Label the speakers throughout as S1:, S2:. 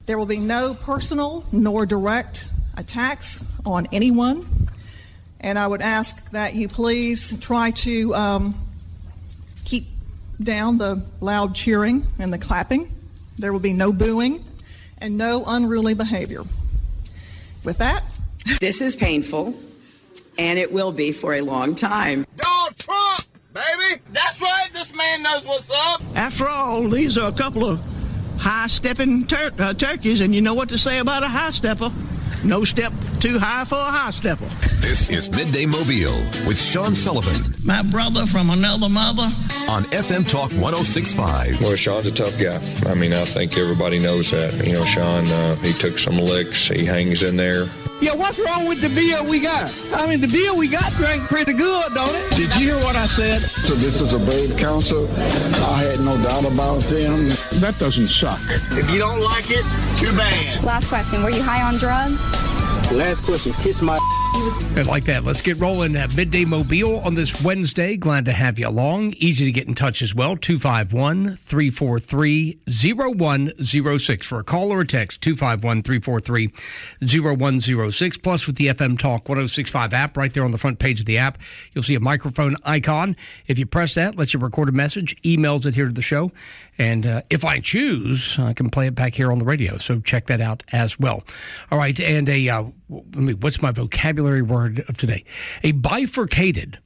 S1: There will be no personal nor direct attacks on anyone. And I would ask that you please try to keep down the loud cheering and the clapping. There will be no booing and no unruly behavior. With that,
S2: this is painful, and it will be for a long time.
S3: Donald Trump, baby! That's right, this man knows what's up!
S4: After all, these are a couple of high-stepping turkeys, and you know what to say about a high-stepper. No step too high for a high-stepper.
S5: This is Midday Mobile with Sean Sullivan.
S4: My brother from another mother.
S5: On FM Talk 106.5.
S6: Well, Sean's a tough guy. I mean, I think everybody knows that. You know, Sean, he took some licks. He hangs in there.
S7: Yeah, what's wrong with the beer we got? I mean, the beer we got drank pretty good, don't it?
S4: Did you hear what I said?
S8: So this is a brave council. I had no doubt about them.
S9: That doesn't suck.
S3: If you don't like it, too bad.
S10: Last question, were you high on drugs?
S7: Last question, kiss my...
S11: I like that. Let's get rolling at Midday Mobile on this Wednesday. Glad to have you along. Easy to get in touch as well. 251-343-0106 for a call or a text. 251-343-0106. Plus, with the FM Talk 106.5 app right there on the front page of the app, you'll see a microphone icon. If you press that, lets you record a message, emails it here to the show. And if I choose, I can play it back here on the radio. So check that out as well. All right. And what's my vocabulary word of today? A bifurcated,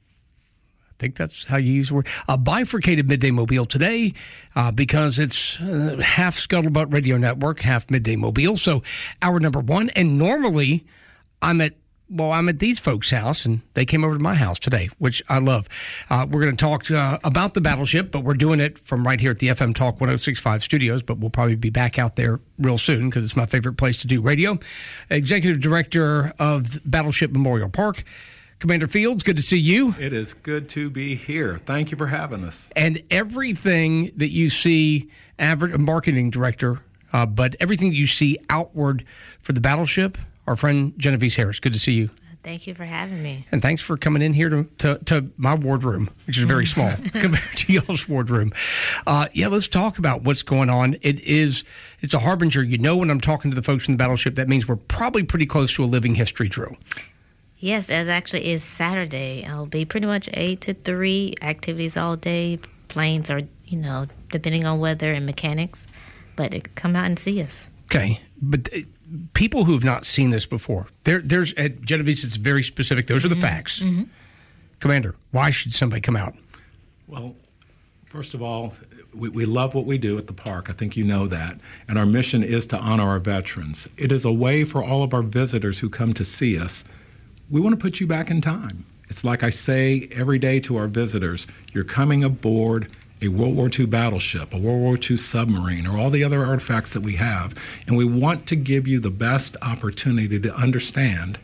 S11: I think that's how you use the word, a bifurcated Midday Mobile today because it's half Scuttlebutt Radio Network, half Midday Mobile. So hour number one. And normally I'm at these folks' house, and they came over to my house today, which I love. We're going to talk about the Battleship, but we're doing it from right here at the FM Talk 106.5 studios, but we'll probably be back out there real soon because it's my favorite place to do radio. Executive Director of Battleship Memorial Park, Commander Fields, good to see you.
S12: It is good to be here. Thank you for having us.
S11: And everything that you see, Marketing Director, but everything you see outward for the Battleship, our friend Genevieve Harris, good to see you.
S13: Thank you for having me.
S11: And thanks for coming in here to my wardroom, which is very small compared to y'all's wardroom. Let's talk about what's going on. It's a harbinger. You know, when I'm talking to the folks from the Battleship, that means we're probably pretty close to a living history drill.
S13: Yes, as actually is Saturday. I'll be pretty much 8 to 3, activities all day. Planes are, depending on weather and mechanics. But come out and see us.
S11: Okay, but people who have not seen this before, there's at Genevieve, it's very specific. Those are the facts. Mm-hmm. Commander, why should somebody come out?
S12: Well, first of all, we love what we do at the park. I think you know that. And our mission is to honor our veterans. It is a way for all of our visitors who come to see us. We want to put you back in time. It's like I say every day to our visitors, you're coming aboard a World War II battleship, a World War II submarine, or all the other artifacts that we have, and we want to give you the best opportunity to understand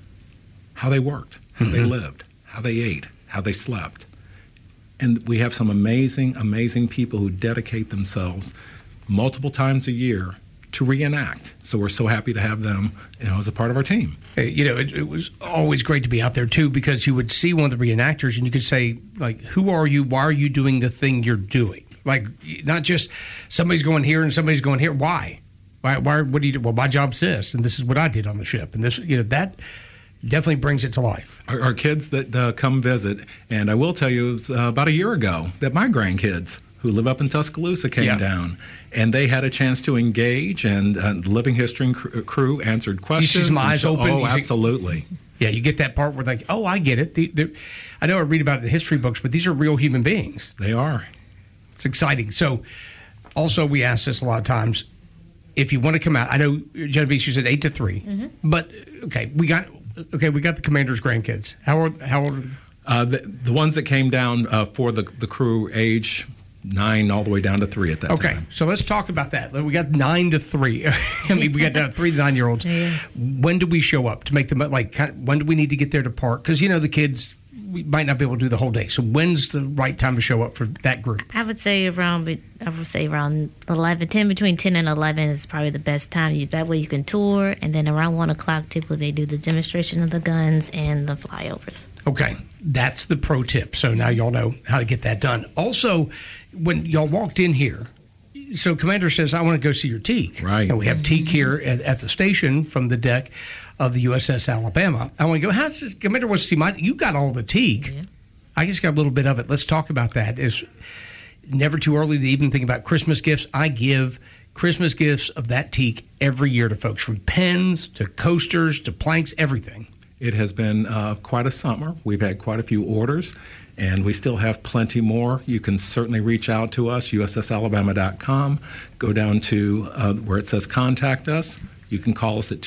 S12: how they worked, how they lived, how they ate, how they slept. And we have some amazing, amazing people who dedicate themselves multiple times a year to reenact. So we're so happy to have them, as a part of our team.
S11: It was always great to be out there, too, because you would see one of the reenactors and you could say, like, who are you? Why are you doing the thing you're doing? Like, not just somebody's going here and somebody's going here. Why? What do you do? Well, my job's this, and this is what I did on the ship. And this, that definitely brings it to life.
S12: Our kids that come visit, and I will tell you, it was about a year ago that my grandkids who live up in Tuscaloosa came down, and they had a chance to engage, and the Living History crew answered questions.
S11: You see some eyes open.
S12: Oh, absolutely.
S11: Yeah, you get that part where like, oh, I get it. I know I read about it in history books, but these are real human beings.
S12: They are.
S11: It's exciting. So, also, we ask this a lot of times. If you want to come out, I know Genevieve, you said 8 to 3, but we got the commander's grandkids. How old are they?
S12: The ones that came down for the crew, age 9 all the way down to 3 at that time.
S11: Okay, so let's talk about that. We got 9 to 3. I mean, we got 3 to 9-year-olds. Yeah. When do we show up to make them, when do we need to get there to park? Because, the kids, we might not be able to do the whole day. So when's the right time to show up for that group?
S13: I would say around 11, between 10 and 11 is probably the best time. That way you can tour, and then around 1 o'clock, typically they do the demonstration of the guns and the flyovers.
S11: Okay, that's the pro tip. So now y'all know how to get that done. Also, when y'all walked in here, So Commander says, I want to go see your teak.
S12: Right.
S11: And we have teak here at the station from the deck of the USS Alabama. I want to go, how's this? Commander wants to see mine. You got all the teak. Yeah. I just got a little bit of it. Let's talk about that. It's never too early to even think about Christmas gifts. I give Christmas gifts of that teak every year to folks, from pens to coasters to planks, everything.
S12: It has been quite a summer. We've had quite a few orders, and we still have plenty more. You can certainly reach out to us, ussalabama.com. Go down to where it says Contact Us. You can call us at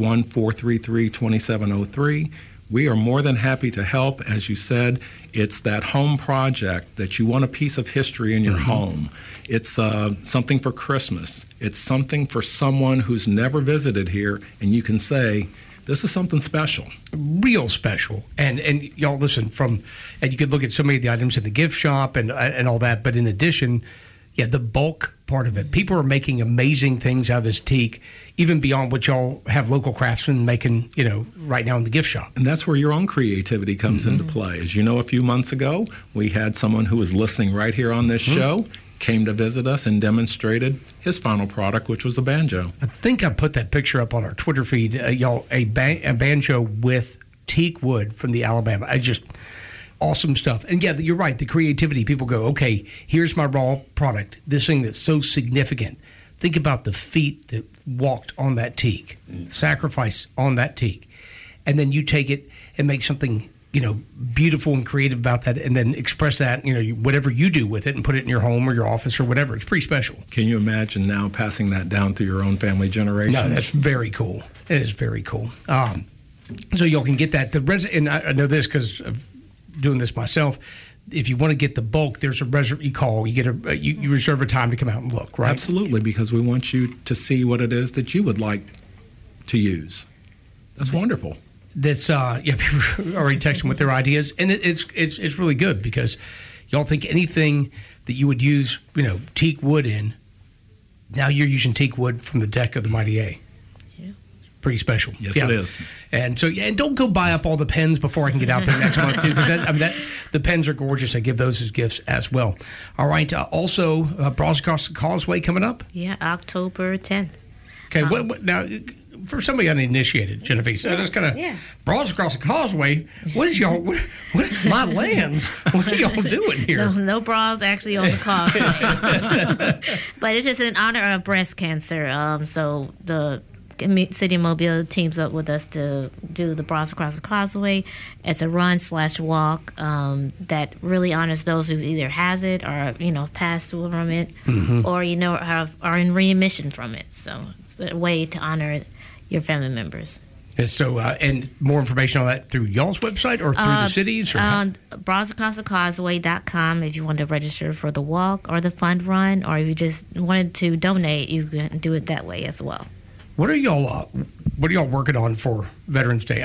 S12: 251-433-2703. We are more than happy to help. As you said, it's that home project that you want a piece of history in your home. It's something for Christmas. It's something for someone who's never visited here, and you can say, this is something special.
S11: Real special. And y'all listen, and you could look at so many of the items in the gift shop and all that, but in addition, the bulk part of it. People are making amazing things out of this teak, even beyond what y'all have local craftsmen making, right now in the gift shop.
S12: And that's where your own creativity comes into play. As you know, a few months ago, we had someone who was listening right here on this show, came to visit us and demonstrated his final product, which was a banjo.
S11: I think I put that picture up on our Twitter feed, y'all, a banjo with teak wood from the Alabama. Awesome stuff. And yeah, you're right, the creativity. People go, okay, here's my raw product, this thing that's so significant. Think about the feet that walked on that teak, sacrifice on that teak. And then you take it and make something beautiful and creative about that, and then express that, whatever you do with it, and put it in your home or your office or whatever. It's pretty special.
S12: Can you imagine now passing that down through your own family generations?
S11: No, that's very cool. It is very cool. So y'all can get that. And I know this because of doing this myself. If you want to get the bulk, there's a you call. You get you reserve a time to come out and look. Right?
S12: Absolutely, because we want you to see what it is that you would like to use. That's wonderful.
S11: That's people are already texting with their ideas, and it's really good because y'all think anything that you would use teak wood in, now you're using teak wood from the deck of the Mighty A. Yeah, pretty special.
S12: Yes, it is.
S11: And so and don't go buy up all the pens before I can get out there next month too, because the pens are gorgeous. I give those as gifts as well. All right. Also, Bras Across the Causeway coming up.
S13: Yeah, October 10th.
S11: Okay. What now? For somebody uninitiated, Genevieve, so just kind of Bras Across the Causeway. What is y'all? What is my lands? What are y'all doing here?
S13: No bras actually on the causeway, but it's just in honor of breast cancer. So the City of Mobile teams up with us to do the Bras Across the Causeway. It's a run/walk that really honors those who either has it or passed from it, or are in remission from it. So it's a way to honor your family members.
S11: And so, and more information on that through y'all's website or through the cities? Or
S13: BrasAcrossTheCauseway.com if you want to register for the walk or the fund run, or if you just wanted to donate, you can do it that way as well.
S11: What are y'all working on for Veterans Day?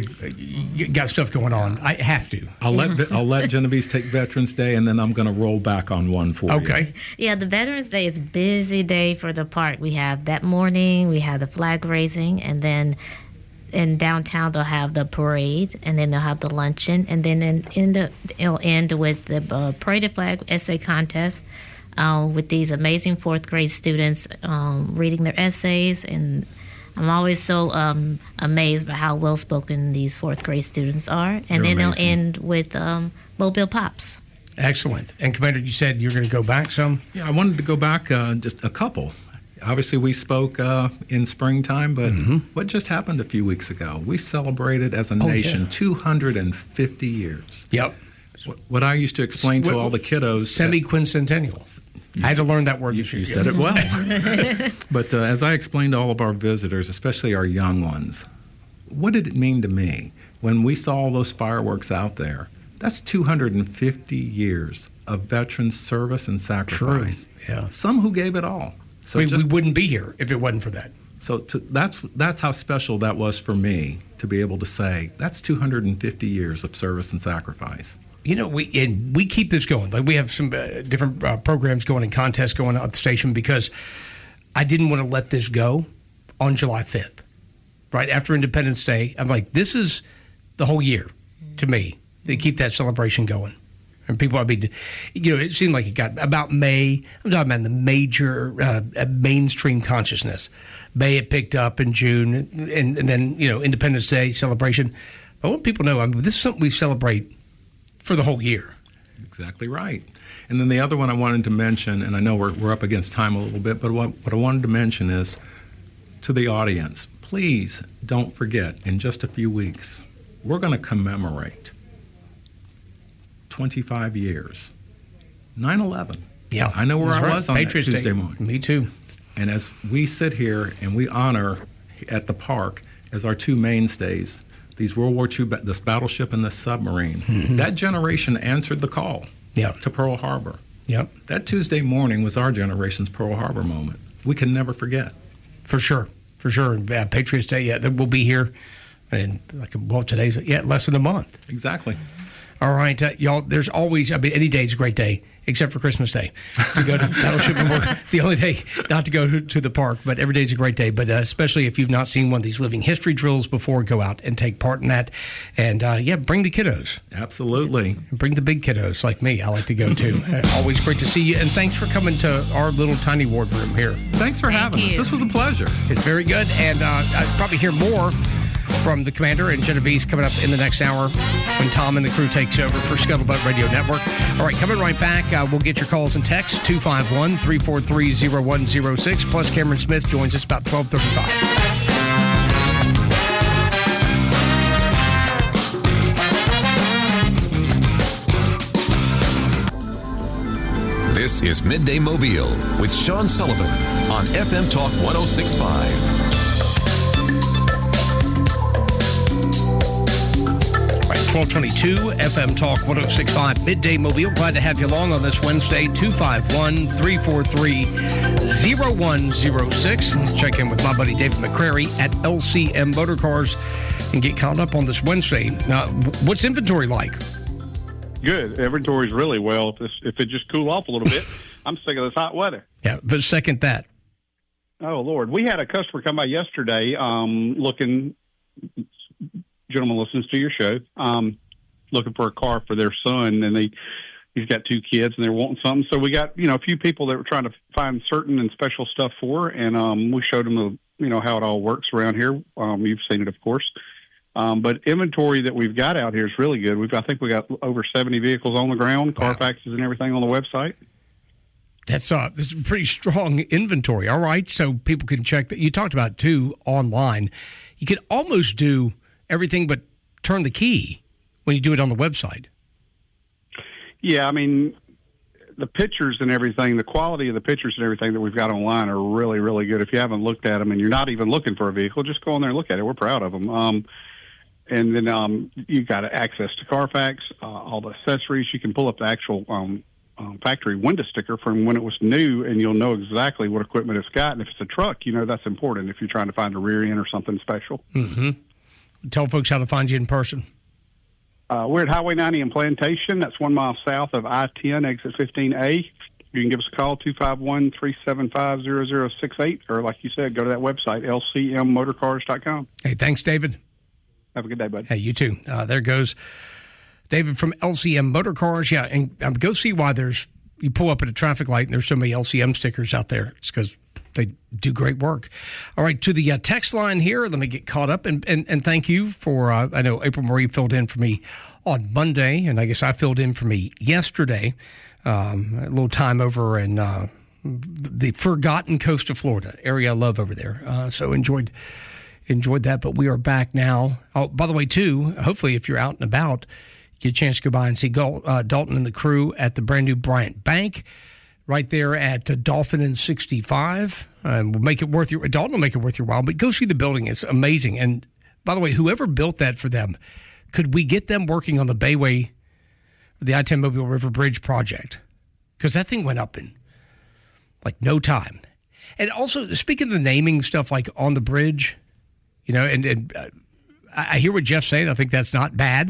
S11: You got stuff going on. I have to.
S12: I'll let Genevieve take Veterans Day, and then I'm going to roll back on one for you.
S11: Okay.
S13: Yeah, the Veterans Day is a busy day for the park. We have that morning, we have the flag raising, and then in downtown they'll have the parade, and then they'll have the luncheon, and then it'll end with the paraded flag essay contest. With these amazing fourth grade students reading their essays, and I'm always so amazed by how well spoken these fourth grade students are. And then they'll end with Mobile Pops.
S11: Excellent. And Commander, you said you're going to go back some?
S12: Yeah, I wanted to go back just a couple. Obviously, we spoke in springtime, but what just happened a few weeks ago? We celebrated as a nation 250 years.
S11: Yep.
S12: What I used to explain to all the kiddos...
S11: Semi-quincentennial. I had to learn that word this year.
S12: You said it well. But as I explained to all of our visitors, especially our young ones, what did it mean to me when we saw all those fireworks out there? That's 250 years of veterans' service and sacrifice.
S11: True. Yeah.
S12: Some who gave it all. So
S11: we wouldn't be here if it wasn't for that.
S12: So that's how special that was for me to be able to say, that's 250 years of service and sacrifice.
S11: We keep this going. Like we have some different programs going and contests going on at the station because I didn't want to let this go on July 5th, right after Independence Day. I'm like, this is the whole year to me. They keep that celebration going. And people, I mean, it seemed like it got about May. I'm talking about the major mainstream consciousness. May it picked up in June, and then, Independence Day celebration. I want people to know, this is something we celebrate for the whole year.
S12: Exactly right. And then the other one I wanted to mention, and I know we're up against time a little bit, but what I wanted to mention is to the audience, please don't forget, in just a few weeks, we're going to commemorate 25 years. 9/11.
S11: Yeah.
S12: I know where I was on
S11: Patriots
S12: that Tuesday
S11: Day.
S12: morning.
S11: Me too.
S12: And as we sit here and we honor at the park as our two mainstays, these World War II, this battleship and this submarine, that generation answered the call to Pearl Harbor.
S11: Yep.
S12: That Tuesday morning was our generation's Pearl Harbor moment. We can never forget.
S11: For sure. Patriots Day, we'll be here. And today's less than a month.
S12: Exactly.
S11: All right, y'all, there's always, any day is a great day, except for Christmas Day, to go to Battleship Memorial. The only day not to go to the park, but every day is a great day. But especially if you've not seen one of these living history drills before, go out and take part in that. And, bring the kiddos.
S12: Absolutely.
S11: Bring the big kiddos like me. I like to go, too. Always great to see you. And thanks for coming to our little tiny ward room here.
S12: Thanks for having us. This was a pleasure.
S11: It's very good. And I'll probably hear more from the Commander and Genovese coming up in the next hour when Tom and the crew takes over for Scuttlebutt Radio Network. All right, coming right back, we'll get your calls and texts, 251-343-0106, plus Cameron Smith joins us about 12:35.
S5: This is Midday Mobile with Sean Sullivan on FM Talk 106.5.
S11: 1222 FM Talk 106.5 Midday Mobile. Glad to have you along on this Wednesday, 251-343-0106. Check in with my buddy David McCrary at LCM Motor Cars and get caught up on this Wednesday. What's inventory like?
S9: Good. Inventory's really well. If it just cool off a little bit. I'm sick of this hot weather.
S11: Yeah, but second that.
S9: Oh, Lord. We had a customer come by yesterday looking... Gentleman listens to your show, looking for a car for their son, and he's got two kids, and they're wanting something. So we got, a few people that were trying to find certain and special stuff for, and we showed them, how it all works around here. You've seen it, of course. But inventory that we've got out here is really good. I think we got over 70 vehicles on the ground, Carfaxes and everything on the website.
S11: This is pretty strong inventory. All right, so people can check that. You talked about, too, online. You could almost do everything but turn the key when you do it on the website.
S9: Yeah, the pictures and everything, the quality of the pictures and everything that we've got online are really, really good. If you haven't looked at them and you're not even looking for a vehicle, just go in there and look at it. We're proud of them. And then you've got access to Carfax, all the accessories. You can pull up the actual factory window sticker from when it was new, and you'll know exactly what equipment it's got. And if it's a truck, that's important if you're trying to find a rear end or something special.
S11: Mm-hmm. Tell folks how to find you in person.
S9: We're at Highway 90 in Plantation. That's 1 mile south of I-10, exit 15A. You can give us a call, 251-375-0068, or like you said, go to that website, lcmmotorcars.com.
S11: Hey, thanks, David.
S9: Have a good day, bud.
S11: Hey, you too. There goes David from LCM Motor Cars. Yeah, and go see why you pull up at a traffic light and there's so many LCM stickers out there. It's because they do great work. All right, to the text line here, let me get caught up. And thank you for, I know April Marie filled in for me on Monday, and I guess I filled in for me yesterday. A little time over in the forgotten coast of Florida, area I love over there. So enjoyed that, but we are back now. Oh, by the way, too, hopefully if you're out and about, get a chance to go by and see Dalton and the crew at the brand new Bryant Bank. Right there at Dolphin and 65. We'll make it worth Dalton will make it worth your while, but go see the building. It's amazing. And by the way, whoever built that for them, could we get them working on the Bayway, the I-10 Mobile River Bridge project? Because that thing went up in no time. And also, speaking of the naming stuff on the bridge, and I hear what Jeff's saying. I think that's not bad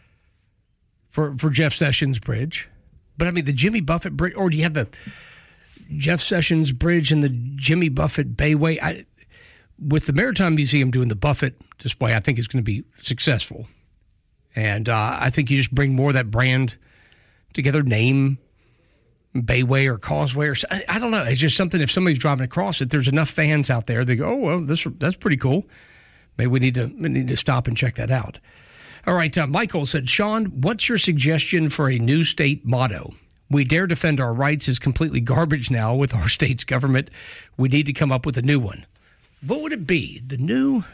S11: for Jeff Sessions Bridge. But, the Jimmy Buffett Bridge, or do you have the Jeff Sessions Bridge and the Jimmy Buffett Bayway? With the Maritime Museum doing the Buffett display, I think it's going to be successful. And I think you just bring more of that brand together name Bayway or Causeway or I don't know. It's just something, if somebody's driving across it, there's enough fans out there, they go, oh, well, that's pretty cool. Maybe we need to stop and check that out. All right, Michael said, Sean, what's your suggestion for a new state motto? We dare defend our rights is completely garbage now with our state's government. We need to come up with a new one. What would it be? The new...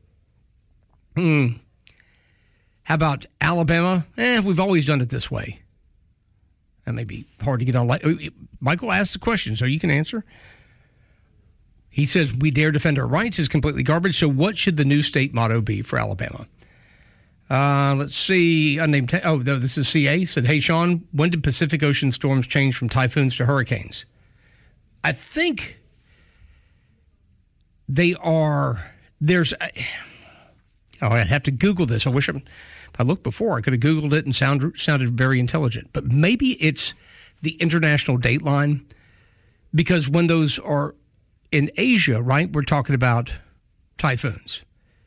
S11: How about Alabama? We've always done it this way. That may be hard to get on. Michael asked the question, so you can answer. He says, we dare defend our rights is completely garbage. So what should the new state motto be for Alabama? Let's see. This is CA. Said, hey, Sean, when did Pacific Ocean storms change from typhoons to hurricanes? I think they are. I'd have to Google this. I wish if I looked before, I could have Googled it and sounded very intelligent. But maybe it's the international date line, because when those are in Asia, right, we're talking about typhoons.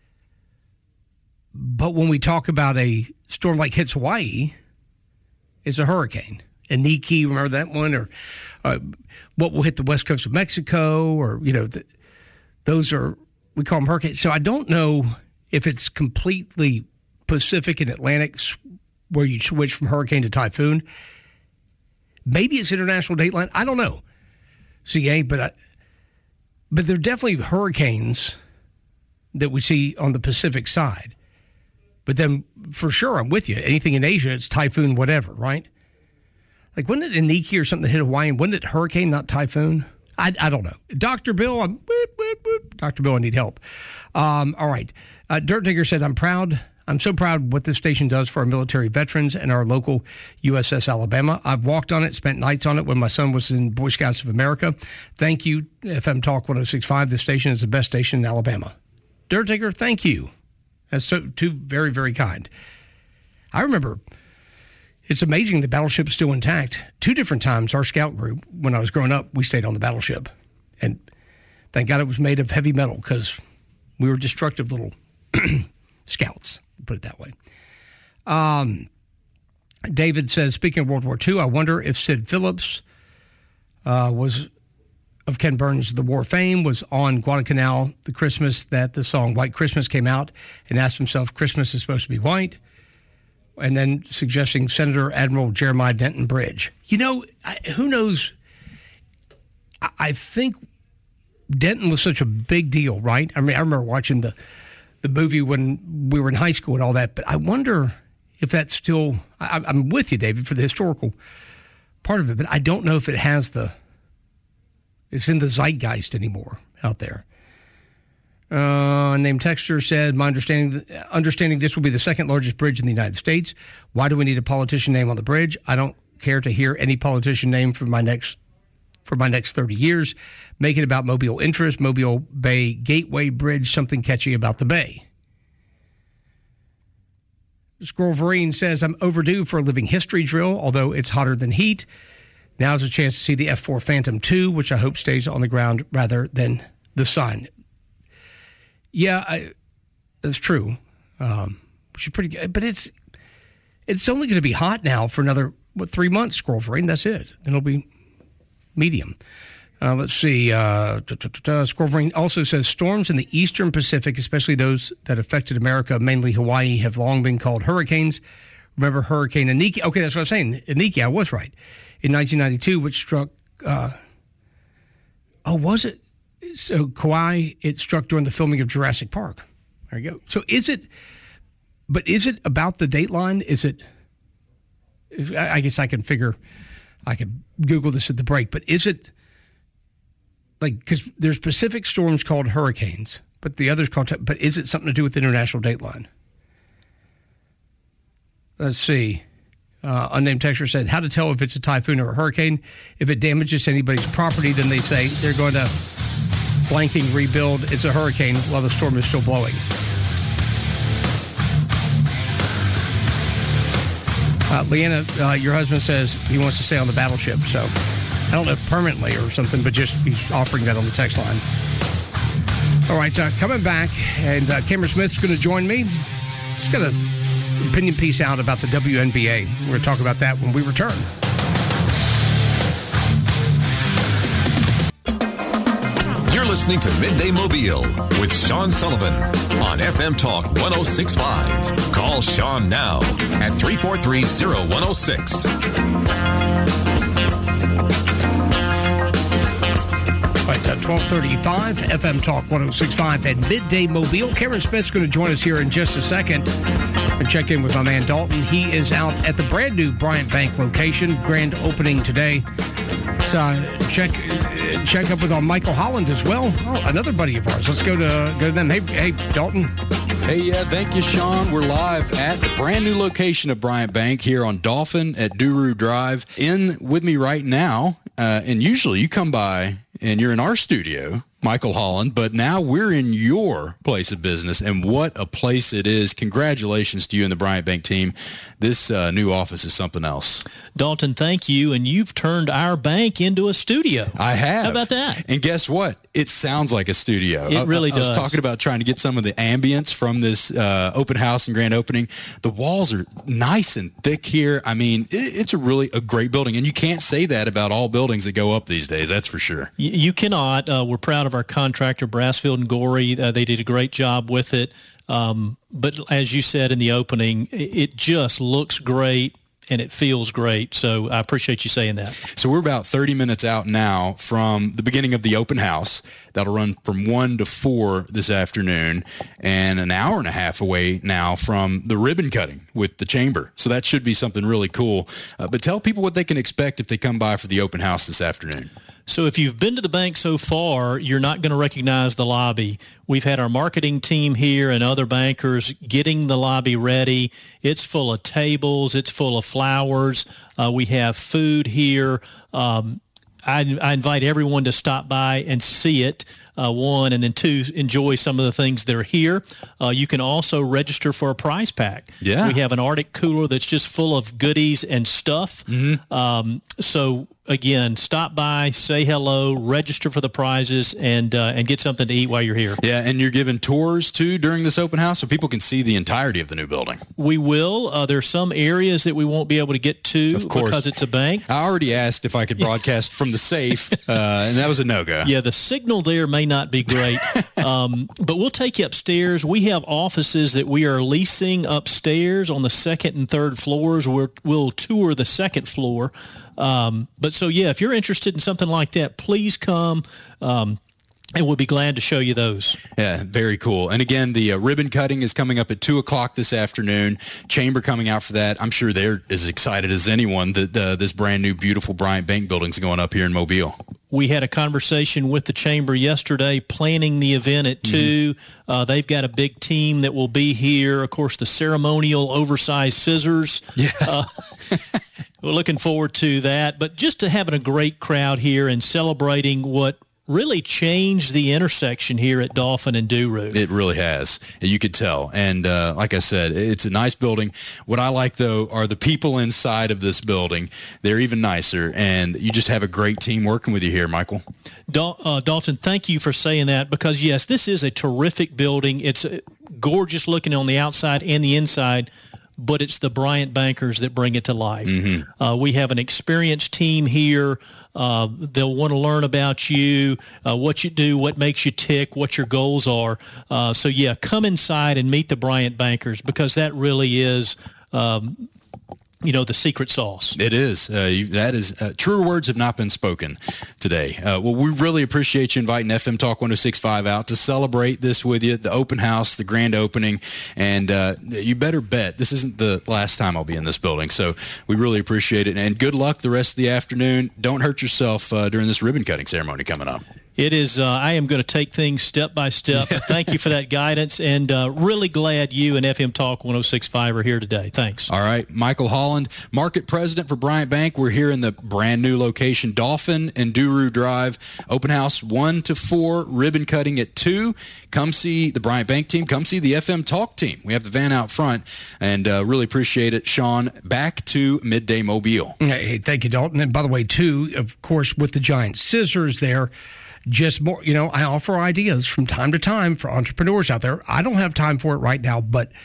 S11: But when we talk about a storm like hits Hawaii, it's a hurricane. Iniki, remember that one? Or what will hit the west coast of Mexico? Or, those are, we call them hurricanes. So I don't know if it's completely Pacific and Atlantic where you switch from hurricane to typhoon. Maybe it's international date line. I don't know, CA, but there are definitely hurricanes that we see on the Pacific side. But then, for sure, I'm with you. Anything in Asia, it's typhoon, whatever, right? Like, wasn't it Iniki or something that hit Hawaii? Wasn't it hurricane, not typhoon? I don't know. Dr. Bill, Dr. Bill, I need help. All right. Dirt Digger said, I'm so proud what this station does for our military veterans and our local USS Alabama. I've walked on it, spent nights on it when my son was in Boy Scouts of America. Thank you, FM Talk 106.5. This station is the best station in Alabama. Dirt Digger, thank you. That's too very, very kind. I remember it's amazing the battleship's still intact. 2 different times, our scout group, when I was growing up, we stayed on the battleship. And thank God it was made of heavy metal, because we were destructive little scouts, put it that way. David says, speaking of World War II, I wonder if Sid Phillips of Ken Burns' The War fame was on Guadalcanal the Christmas that the song White Christmas came out, and asked himself, Christmas is supposed to be white, and then suggesting Senator Admiral Jeremiah Denton Bridge. Who knows? I think Denton was such a big deal, right? I mean, I remember watching the movie when we were in high school and all that, but I wonder if that's still, I'm with you, David, for the historical part of it, but I don't know if it has it's in the zeitgeist anymore out there. Named Texter said, my understanding this will be the second largest bridge in the United States. Why do we need a politician name on the bridge? I don't care to hear any politician name for my next 30 years. Make it about Mobile interest, Mobile Bay Gateway Bridge, something catchy about the bay. Squirrel Vereen says, I'm overdue for a living history drill, although it's hotter than heat. Now's a chance to see the F-4 Phantom II, which I hope stays on the ground rather than the sun. Yeah, that's true. Which is pretty good. But it's only going to be hot now for another, 3 months, Squirrel Vereen. That's it. Then it'll be medium. Let's see. Squirrel Vereen also says, storms in the eastern Pacific, especially those that affected America, mainly Hawaii, have long been called hurricanes. Remember Hurricane Iniki? Okay, that's what I was saying. Iniki, I was right. In 1992, which struck, was it? So Kauai, it struck during the filming of Jurassic Park. There you go. So is it about the dateline? I guess I could Google this at the break, but is it because there's Pacific storms called hurricanes, but the others but is it something to do with the international dateline? Let's see. Unnamed texter said, how to tell if it's a typhoon or a hurricane. If it damages anybody's property, then they say they're going to blanking rebuild. It's a hurricane while the storm is still blowing. Leanna, your husband says he wants to stay on the battleship, so I don't know if permanently or something, but just he's offering that on the text line. All right, coming back, and Cameron Smith's going to join me. He's got a opinion piece out about the WNBA. We're going to talk about that when we return.
S5: You're listening to Midday Mobile with Sean Sullivan on FM Talk 106.5. Call Sean now at 343-0106.
S11: Right, 12:35, FM Talk 106.5 at Midday Mobile. Karen Smith's going to join us here in just a second and check in with my man Dalton. He is out at the brand new Bryant Bank location, grand opening today. So check up with Michael Holland as well. Oh, another buddy of ours. Let's go to them. Hey, Dalton.
S14: Hey, yeah, thank you, Sean. We're live at the brand new location of Bryant Bank here on Dolphin at Duru Drive. In with me right now, and usually you come by and you're in our studio, Michael Holland, but now we're in your place of business, and what a place it is. Congratulations to you and the Bryant Bank team. This new office is something else.
S15: Dalton, thank you, and you've turned our bank into a studio.
S14: I have.
S15: How about that?
S14: And guess what? It sounds like a studio.
S15: It really does.
S14: I was talking about trying to get some of the ambience from this open house and grand opening. The walls are nice and thick here. I mean, it's a great building, and you can't say that about all buildings that go up these days, that's for sure.
S15: You cannot. We're proud of our contractor, Brassfield and Gorey. They did a great job with it. But as you said in the opening, it just looks great and it feels great. So I appreciate you saying that.
S14: So we're about 30 minutes out now from the beginning of the open house. That'll run from 1 to 4 this afternoon, and an hour and a half away now from the ribbon cutting with the chamber. So that should be something really cool. But tell people what they can expect if they come by for the open house this afternoon.
S15: So if you've been to the bank so far, you're not going to recognize the lobby. We've had our marketing team here and other bankers getting the lobby ready. It's full of tables. It's full of flowers. We have food here. I invite everyone to stop by and see it, one, and then two, enjoy some of the things that are here. You can also register for a prize pack.
S14: Yeah.
S15: We have an Arctic cooler that's just full of goodies and stuff. Mm-hmm. So again, stop by, say hello, register for the prizes, and get something to eat while you're here.
S14: Yeah, and you're giving tours, too, during this open house, so people can see the entirety of the new building.
S15: We will. There's some areas that we won't be able to get to because it's a bank.
S14: I already asked if I could broadcast from the safe, and that was a no-go.
S15: Yeah, the signal there may not be great, but we'll take you upstairs. We have offices that we are leasing upstairs on the second and third floors. We'll tour the second floor. But so, yeah, if you're interested in something like that, please come, and we'll be glad to show you those.
S14: Yeah, very cool. And again, the ribbon cutting is coming up at 2 o'clock this afternoon. Chamber coming out for that. I'm sure they're as excited as anyone that this brand new, beautiful Bryant Bank building's going up here in Mobile.
S15: We had a conversation with the Chamber yesterday, planning the event at 2. They've got a big team that will be here. Of course, the ceremonial oversized scissors.
S14: Yes.
S15: We're looking forward to that. But just to having a great crowd here and celebrating what really changed the intersection here at Dolphin and Duru.
S14: It really has. You could tell. And like I said, it's a nice building. What I like, though, are the people inside of this building. They're even nicer. And you just have a great team working with you here, Michael.
S15: Dalton, thank you for saying that because, yes, this is a terrific building. It's gorgeous looking on the outside and the inside, but it's the Bryant bankers that bring it to life. Mm-hmm. We have an experienced team here. They'll want to learn about you, what you do, what makes you tick, what your goals are. So, yeah, come inside and meet the Bryant bankers because that really is the secret sauce.
S14: It is. That is truer words have not been spoken today. Well, we really appreciate you inviting FM Talk 106.5 out to celebrate this with you, the open house, the grand opening, and you better bet this isn't the last time I'll be in this building. So we really appreciate it, and good luck the rest of the afternoon. Don't hurt yourself during this ribbon cutting ceremony coming up.
S15: It is. I am going to take things step by step. But thank you for that guidance, and really glad you and FM Talk 106.5 are here today. Thanks.
S14: All right. Michael Holland, Market President for Bryant Bank. We're here in the brand new location, Dolphin and Duru Drive. Open house 1 to 4, ribbon cutting at 2. Come see the Bryant Bank team. Come see the FM Talk team. We have the van out front, and really appreciate it. Sean, back to Midday Mobile.
S11: Hey, thank you, Dalton. And by the way, too, of course, with the giant scissors there, just more, I offer ideas from time to time for entrepreneurs out there. I don't have time for it right now, but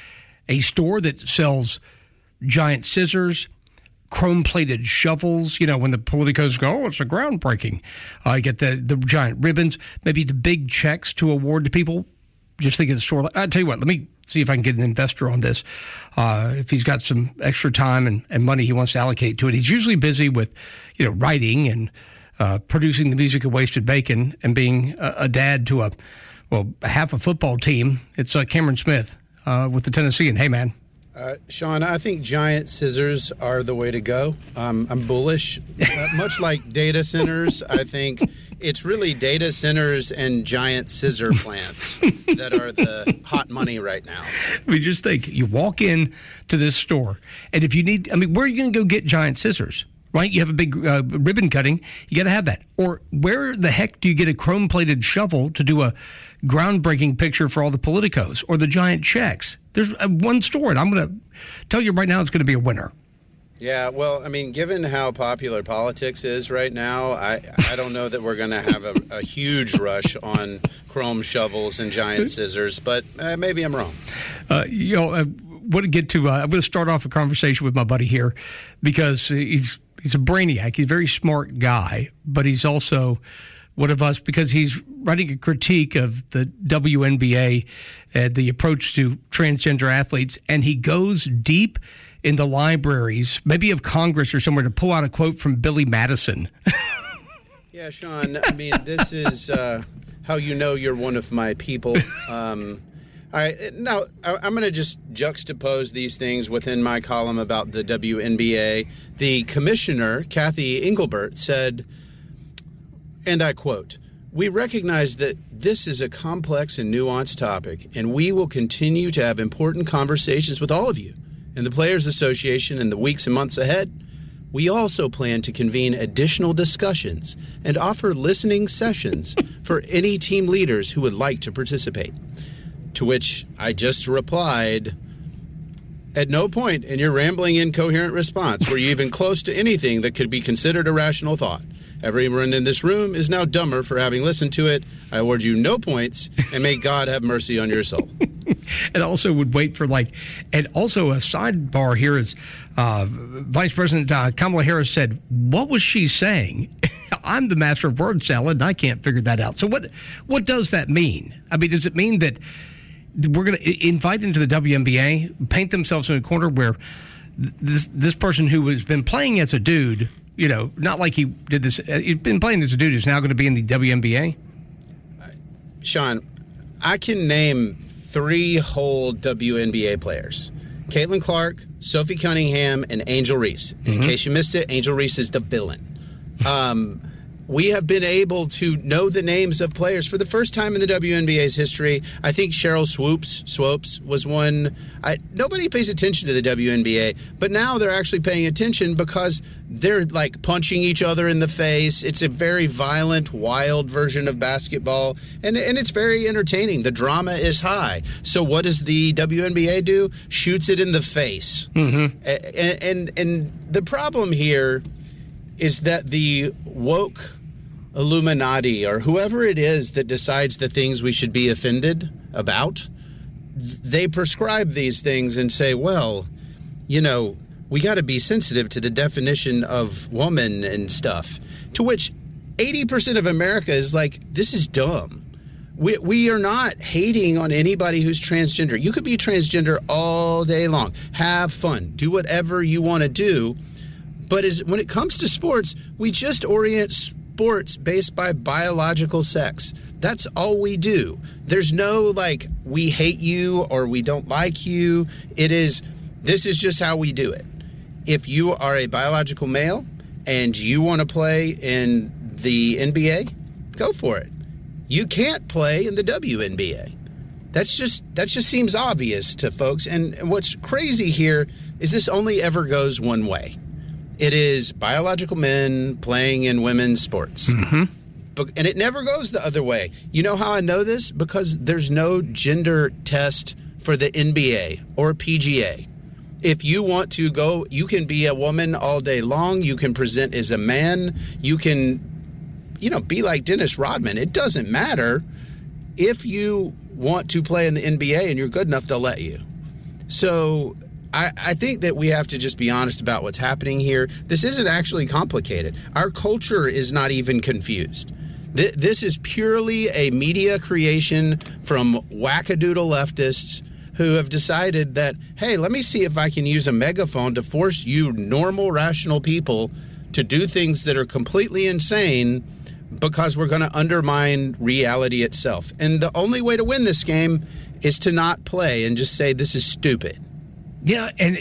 S11: a store that sells giant scissors, chrome-plated shovels. You know, when the politicos go, oh, it's a groundbreaking. You get the giant ribbons, maybe the big checks to award to people. Just think of the store. I'll tell you what, let me see if I can get an investor on this. If he's got some extra time and money he wants to allocate to it. He's usually busy with, writing and producing the music of Wasted Bacon and being a dad to half a football team. It's Cameron Smith with the Tennessean. Hey, man.
S16: Sean, I think giant scissors are the way to go. I'm bullish. Much like data centers, I think it's really data centers and giant scissor plants that are the hot money right now.
S11: I mean, just think, you walk in to this store, and if you need, where are you going to go get giant scissors? Right? You have a big ribbon cutting. You got to have that. Or where the heck do you get a chrome-plated shovel to do a groundbreaking picture for all the politicos or the giant checks? There's one store, and I'm going to tell you right now it's going to be a winner.
S16: Yeah, well, given how popular politics is right now, I don't know that we're going to have a huge rush on chrome shovels and giant scissors, but maybe I'm wrong.
S11: Want to get to, I'm going to start off a conversation with my buddy here because he's a brainiac. He's a very smart guy, but he's also one of us because he's writing a critique of the WNBA and the approach to transgender athletes, and he goes deep in the libraries, maybe of Congress or somewhere, to pull out a quote from Billy Madison.
S16: Yeah, Sean, this is how you know you're one of my people. All right, now I'm going to just juxtapose these things within my column about the WNBA. The commissioner, Kathy Engelbert, said, and I quote, "We recognize that this is a complex and nuanced topic, and we will continue to have important conversations with all of you and the Players Association in the weeks and months ahead. We also plan to convene additional discussions and offer listening sessions for any team leaders who would like to participate." To which I just replied, "At no point in your rambling, incoherent response were you even close to anything that could be considered a rational thought. Everyone in this room is now dumber for having listened to it. I award you no points, and may God have mercy on your soul."
S11: And also would wait for and also a sidebar here is Vice President Kamala Harris said, "What was she saying?" I'm the master of word salad, and I can't figure that out. So what does that mean? Does it mean that we're going to invite into the WNBA, paint themselves in a corner where this person who has been playing as a dude, not like he did this, he's been playing as a dude, is now going to be in the WNBA?
S16: Sean, I can name 3 whole WNBA players: Caitlin Clark, Sophie Cunningham, and Angel Reese. In case you missed it, Angel Reese is the villain. We have been able to know the names of players for the first time in the WNBA's history. I think Cheryl Swopes was one. Nobody pays attention to the WNBA, but now they're actually paying attention because they're punching each other in the face. It's a very violent, wild version of basketball, and it's very entertaining. The drama is high. So what does the WNBA do? Shoots it in the face. And the problem here is that the woke Illuminati, or whoever it is that decides the things we should be offended about, they prescribe these things and say, well, we got to be sensitive to the definition of woman and stuff. To which 80% of America is like, this is dumb. We are not hating on anybody who's transgender. You could be transgender all day long. Have fun. Do whatever you want to do. But when it comes to sports, we just orient sports based by biological sex. That's all we do. There's no we hate you or we don't like you. This is just how we do it. If you are a biological male and you want to play in the NBA, go for it. You can't play in the WNBA. That just seems obvious to folks. And what's crazy here is this only ever goes one way. It is biological men playing in women's sports. And it never goes the other way. You know how I know this? Because there's no gender test for the NBA or PGA. If you want to go, you can be a woman all day long. You can present as a man. You can, be like Dennis Rodman. It doesn't matter. If you want to play in the NBA and you're good enough, they'll let you. So I think that we have to just be honest about what's happening here. This isn't actually complicated. Our culture is not even confused. This is purely a media creation from wackadoodle leftists who have decided that, hey, let me see if I can use a megaphone to force you normal, rational people to do things that are completely insane because we're going to undermine reality itself. And the only way to win this game is to not play and just say this is stupid.
S11: Yeah, and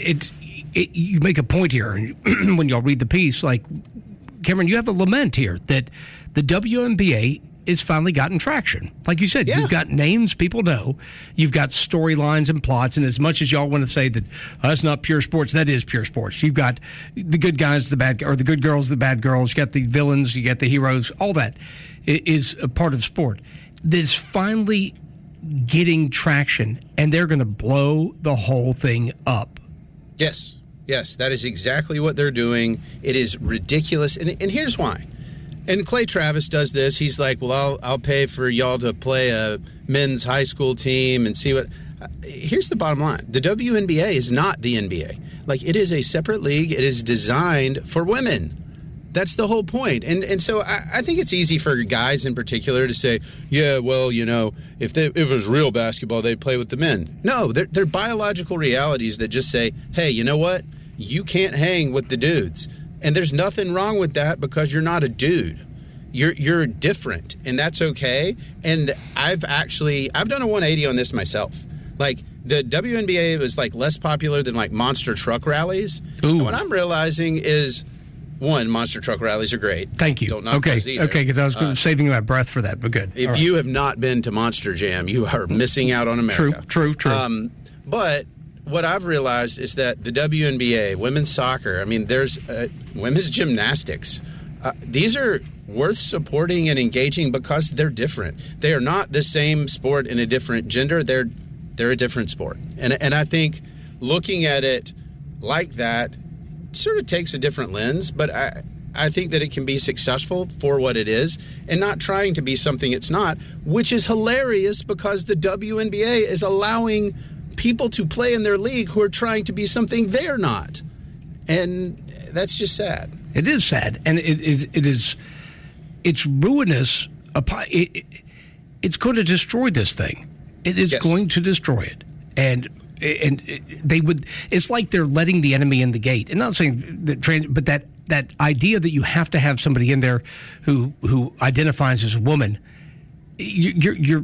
S11: you make a point here when y'all read the piece, like, Cameron, you have a lament here that the WNBA has finally gotten traction. Like you said, You've got names people know. You've got storylines and plots. And as much as y'all want to say that that's not pure sports, that is pure sports. You've got the good guys, the bad, or the good girls, the bad girls. You got the villains, you got the heroes. All that is a part of sport. That's finally getting traction, and they're going to blow the whole thing up.
S16: Yes, that is exactly what they're doing. It is ridiculous, and here's why. And Clay Travis does this. He's like, well, I'll pay for y'all to play a men's high school team and see what. Here's the bottom line. The WNBA is not the NBA. Like, it is a separate league. It is designed for women. That's the whole point. And so I think it's easy for guys in particular to say, yeah, well, if it was real basketball, they'd play with the men. No, they're biological realities that just say, hey, you know what? You can't hang with the dudes. And there's nothing wrong with that because you're not a dude. You're different, and that's okay. And I've done a 180 on this myself. Like, the WNBA was like less popular than like monster truck rallies. Ooh. And what I'm realizing is, one, monster truck rallies are great.
S11: Thank you.
S16: Don't knock those either.
S11: Okay, because I was saving my breath for that, but good.
S16: If you have not been to Monster Jam, you are missing out on America.
S11: True.
S16: But what I've realized is that the WNBA, women's soccer, there's women's gymnastics. These are worth supporting and engaging because they're different. They are not the same sport in a different gender. They're a different sport. And I think looking at it like that sort of takes a different lens, but I think that it can be successful for what it is and not trying to be something it's not, which is hilarious because the WNBA is allowing people to play in their league who are trying to be something they're not. And that's just sad.
S11: It is sad. And it's ruinous. It's going to destroy this thing. It is going to destroy it. And they would, it's like they're letting the enemy in the gate. And not saying that, but that idea that you have to have somebody in there who identifies as a woman, you're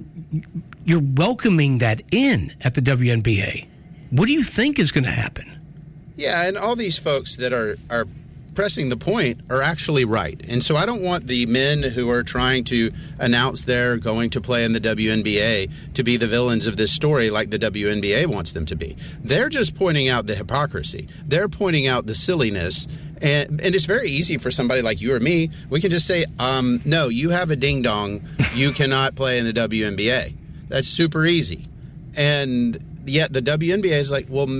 S11: welcoming that in at the WNBA. What do you think is going to happen?
S16: Yeah, and all these folks that are pressing the point are actually right. And so I don't want the men who are trying to announce they're going to play in the WNBA to be the villains of this story like the WNBA wants them to be. They're just pointing out the hypocrisy. They're pointing out the silliness. And it's very easy for somebody like you or me. We can just say, no, you have a ding-dong. You cannot play in the WNBA. That's super easy. And yet the WNBA is like, well,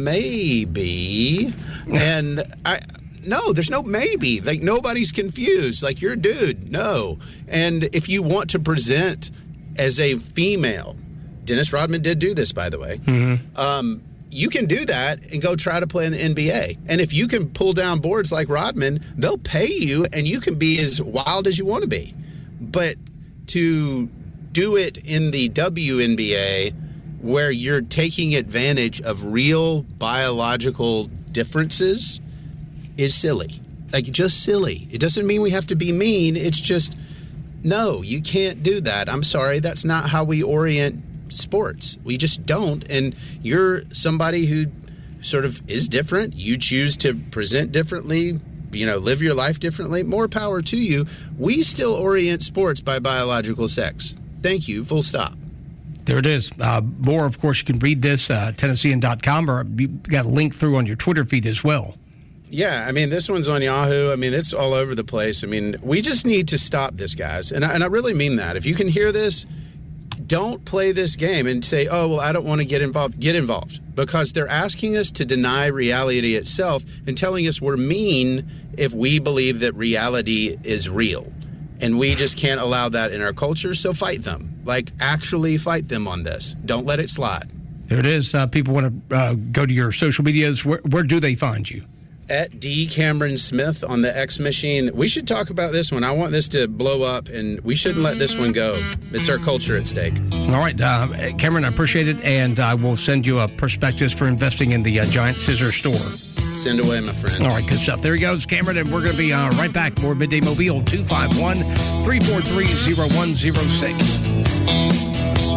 S16: maybe. And no, there's no maybe. Like, nobody's confused. Like, you're a dude. No. And if you want to present as a female, Dennis Rodman did do this, by the way. Mm-hmm. You can do that and go try to play in the NBA. And if you can pull down boards like Rodman, they'll pay you and you can be as wild as you want to be. But to do it in the WNBA where you're taking advantage of real biological differences is silly. Like, just silly. It doesn't mean we have to be mean. It's just, no, you can't do that. I'm sorry. That's not how we orient sports. We just don't. And you're somebody who sort of is different. You choose to present differently, live your life differently. More power to you. We still orient sports by biological sex. Thank you. Full stop.
S11: There it is. More, of course, you can read this, Tennessean.com, or you got a link through on your Twitter feed as well.
S16: Yeah, this one's on Yahoo. It's all over the place. We just need to stop this, guys. And I really mean that. If you can hear this, don't play this game and say, oh, well, I don't want to get involved. Get involved. Because they're asking us to deny reality itself and telling us we're mean if we believe that reality is real. And we just can't allow that in our culture, so fight them. Like, actually fight them on this. Don't let it slide.
S11: There it is. People want to go to your social medias. Where do they find you?
S16: At D. Cameron Smith on the X machine. We should talk about this one. I want this to blow up, and we shouldn't let this one go. It's our culture at stake.
S11: All right, Cameron, I appreciate it, and I will send you a prospectus for investing in the Giant Scissor store.
S16: Send away, my friend.
S11: All right, good stuff. There he goes, Cameron, and we're going to be right back. More Midday Mobile, 251-343-0106.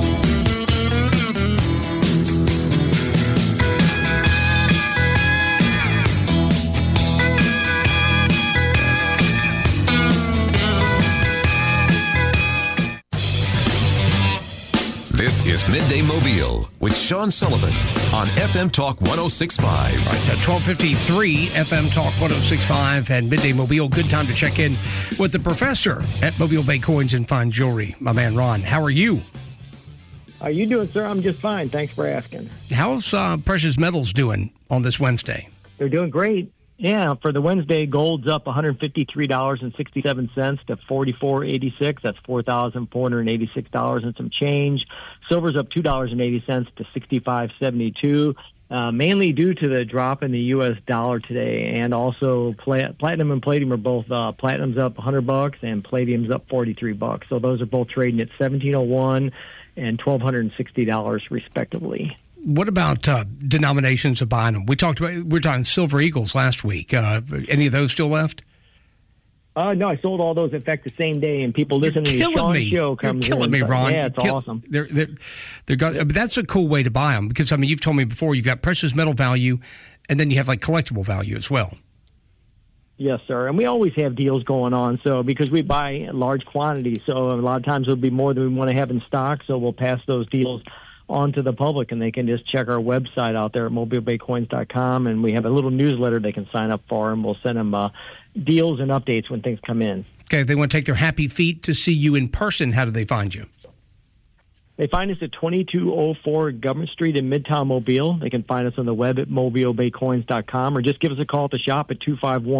S5: This is Midday Mobile with Sean Sullivan on FM Talk 106.5.
S11: Right, 1253 FM Talk 106.5 and Midday Mobile. Good time to check in with the professor at Mobile Bay Coins and Fine Jewelry, my man Ron. How are you?
S17: How are you doing, sir? I'm just fine. Thanks for asking.
S11: How's Precious Metals doing on this Wednesday?
S17: They're doing great. Yeah, for the Wednesday, gold's up $153.67 to $44.86. That's $4,486 and some change. Silver's up $2.80 to $65.72. Mainly due to the drop in the U.S. dollar today, and also platinum and palladium are both platinum's up $100 and palladium's up $43. So those are both trading at $1,701 and $1,260 respectively.
S11: What about denominations of buying them? We were talking Silver Eagles last week. Any of those still left?
S17: No, I sold all those. In fact, the same day, and people listening to the Sean show comes in.
S11: You're killing me, Ron.
S17: Yeah, it's awesome.
S11: But that's a cool way to buy them because, I mean, you've told me before you've got precious metal value, and then you have like collectible value as well.
S17: Yes, sir. And we always have deals going on. So because we buy large quantities, so a lot of times it'll be more than we want to have in stock. So we'll pass those deals on to the public, and they can just check our website out there at mobilebaycoins.com, and we have a little newsletter they can sign up for, and we'll send them deals and updates when things come in.
S11: Okay, if they want to take their happy feet to see you in person, how do they find you?
S17: They find us at 2204 Government Street in Midtown Mobile. They can find us on the web at mobilebaycoins.com, or just give us a call at the shop at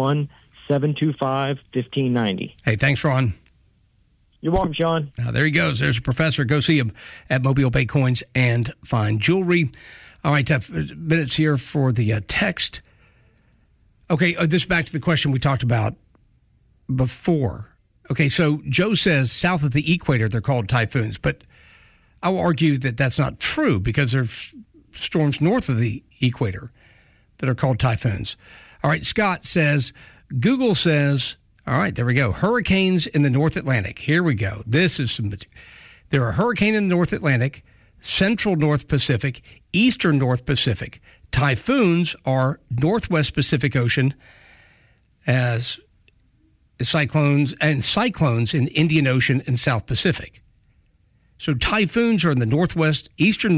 S17: 251-725-1590.
S11: Hey, thanks, Ron.
S17: You're welcome, Sean.
S11: There he goes. There's a professor. Go see him at Mobile Bay Coins and Fine Jewelry. All right, minutes here for the text. Okay, this is back to the question we talked about before. Okay, so Joe says south of the equator, they're called typhoons, but I will argue that that's not true because there's storms north of the equator that are called typhoons. All right, Scott says, Google says, all right, there we go. Hurricanes in the North Atlantic. Here we go. There are hurricanes in the North Atlantic, central North Pacific, eastern North Pacific. Typhoons are Northwest Pacific Ocean as cyclones in Indian Ocean and South Pacific. So typhoons are in the Northwest,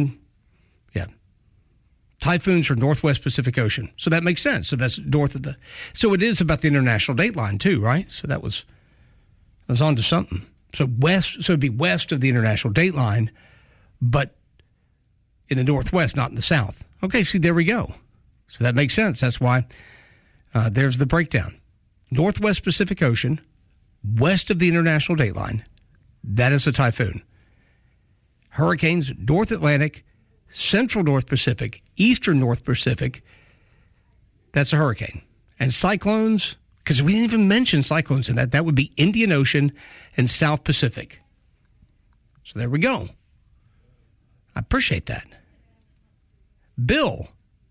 S11: Typhoons are Northwest Pacific Ocean. So that makes sense. So that's north of so it is about the international date line too, right? So I was on to something. So it'd be west of the international date line, but in the Northwest, not in the South. Okay, see, there we go. So that makes sense. That's why there's the breakdown. Northwest Pacific Ocean, west of the international date line, that is a typhoon. Hurricanes, North Atlantic, central North Pacific, eastern North Pacific, that's a hurricane. And cyclones, because we didn't even mention cyclones in that would be Indian Ocean and South Pacific. So there we go. I appreciate that. Bill.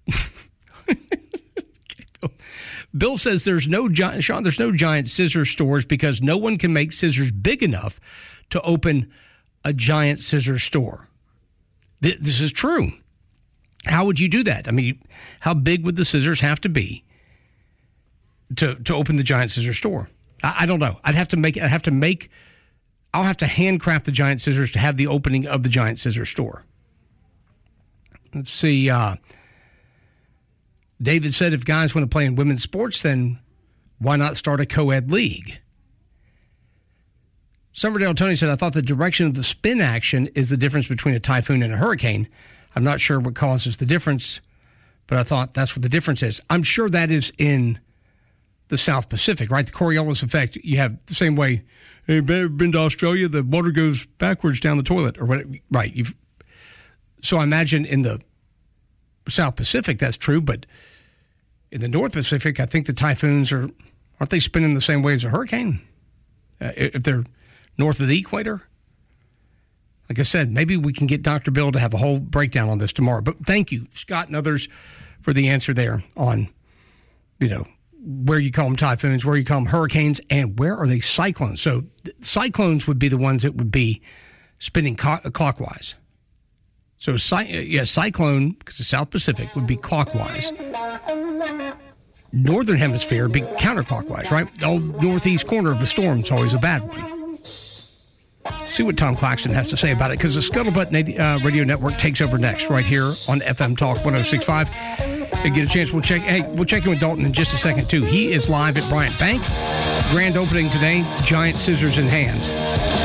S11: Bill says there's no giant scissor stores because no one can make scissors big enough to open a giant scissor store. This is true. How would you do that? I mean, how big would the scissors have to be to open the giant scissor store? I don't know. I'll have to handcraft the giant scissors to have the opening of the giant scissor store. Let's see. David said if guys want to play in women's sports, then why not start a co-ed league? Summerdale Tony said, I thought the direction of the spin action is the difference between a typhoon and a hurricane. I'm not sure what causes the difference, but I thought that's what the difference is. I'm sure that is in the South Pacific, right? The Coriolis effect, you have the same way. Hey, been to Australia, the water goes backwards down the toilet, or what? Right. So I imagine in the South Pacific, that's true, but in the North Pacific, I think the typhoons aren't they spinning the same way as a hurricane? If they're north of the equator? Like I said, maybe we can get Dr. Bill to have a whole breakdown on this tomorrow. But thank you, Scott and others, for the answer there on, where you call them typhoons, where you call them hurricanes, and where are they cyclones? So cyclones would be the ones that would be spinning clockwise. So, cyclone, because the South Pacific, would be clockwise. Northern hemisphere would be counterclockwise, right? The old northeast corner of the storm is always a bad one. See what Tom Claxton has to say about it, because the Scuttlebutt Radio Network takes over next, right here on FM Talk 106.5. And get a chance, we'll check in with Dalton in just a second, too. He is live at Bryant Bank. Grand opening today, giant scissors in hand.